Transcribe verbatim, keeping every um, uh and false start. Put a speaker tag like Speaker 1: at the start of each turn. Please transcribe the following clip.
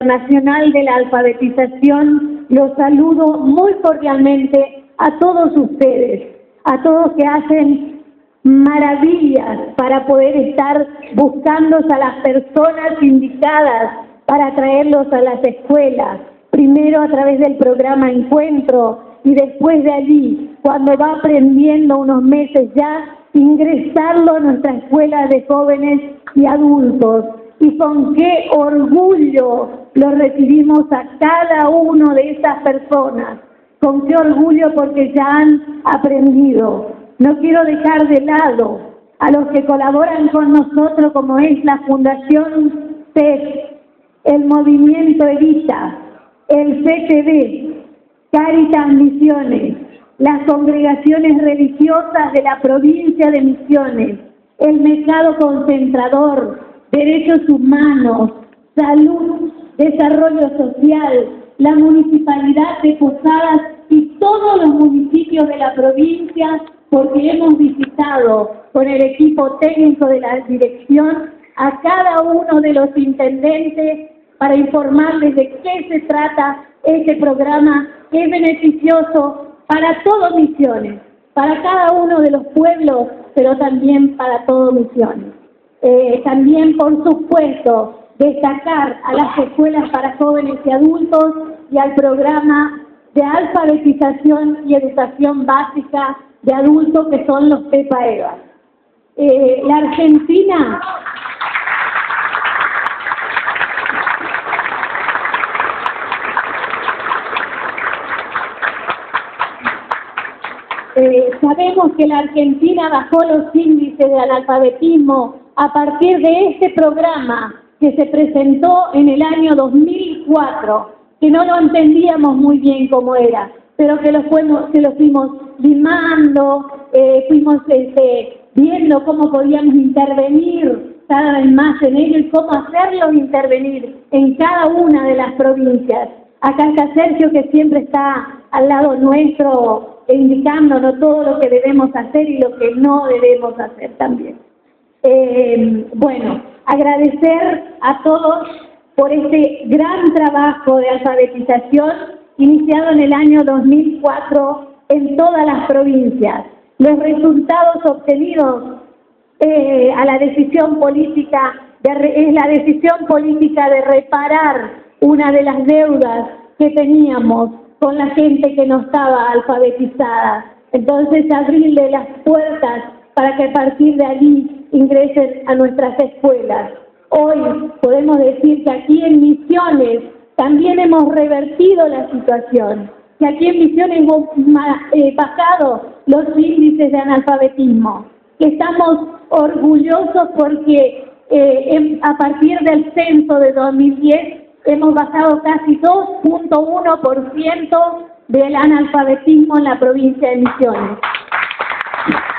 Speaker 1: Nacional de la Alfabetización, los saludo muy cordialmente a todos ustedes, a todos que hacen maravillas para poder estar buscando a las personas indicadas para traerlos a las escuelas, primero a través del programa Encuentro y después de allí, cuando va aprendiendo unos meses ya, ingresarlo a nuestra escuela de jóvenes y adultos. Y con qué orgullo lo recibimos a cada uno de estas personas, con qué orgullo porque ya han aprendido. No quiero dejar de lado a los que colaboran con nosotros, como es la Fundación C E P, el Movimiento Evita, el C T V, Cáritas Misiones, las congregaciones religiosas de la provincia de Misiones, el Mercado Concentrador, Derechos Humanos, Salud, Desarrollo Social, la Municipalidad de Posadas y todos los municipios de la provincia, porque hemos visitado con el equipo técnico de la dirección a cada uno de los intendentes para informarles de qué se trata este programa, que es beneficioso para todas Misiones, para cada uno de los pueblos, pero también para todas Misiones. Eh, también, por supuesto, destacar a las escuelas para jóvenes y adultos y al programa de alfabetización y educación básica de adultos que son los PEPA-EVA. Eh, la Argentina eh, sabemos que la Argentina bajó los índices de analfabetismo a partir de este programa que se presentó en el año dos mil cuatro, que no lo entendíamos muy bien cómo era, pero que lo fuimos, que lo fuimos limando, eh, fuimos este, viendo cómo podíamos intervenir cada vez más en ello y cómo hacerlos intervenir en cada una de las provincias. Acá está Sergio, que siempre está al lado nuestro, indicándonos todo lo que debemos hacer y lo que no debemos hacer también. Eh, bueno, agradecer a todos por este gran trabajo de alfabetización iniciado en el año dos mil cuatro en todas las provincias. Los resultados obtenidos eh, a la decisión política de re, es la decisión política de reparar una de las deudas que teníamos con la gente que no estaba alfabetizada. Entonces, abrirle las puertas para que a partir de allí ingresen a nuestras escuelas. Hoy podemos decir que aquí en Misiones también hemos revertido la situación, que aquí en Misiones hemos eh, bajado los índices de analfabetismo, que estamos orgullosos porque eh, a partir del censo de dos mil diez hemos bajado casi dos punto uno por ciento del analfabetismo en la provincia de Misiones.